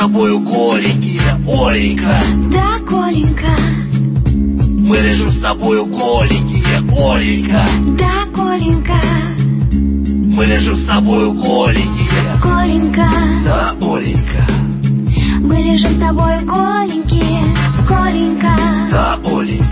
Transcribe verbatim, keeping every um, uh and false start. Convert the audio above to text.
тобою голенькие, Оленька. Да, Коленька. Мы лежим с тобою голенькие, Оленька. Да, Коленька. Мы лежим с тобою голенькие, Коленька. да, Оленька. Мы лежим с тобой голенькие, Коленька. Да, Оленька.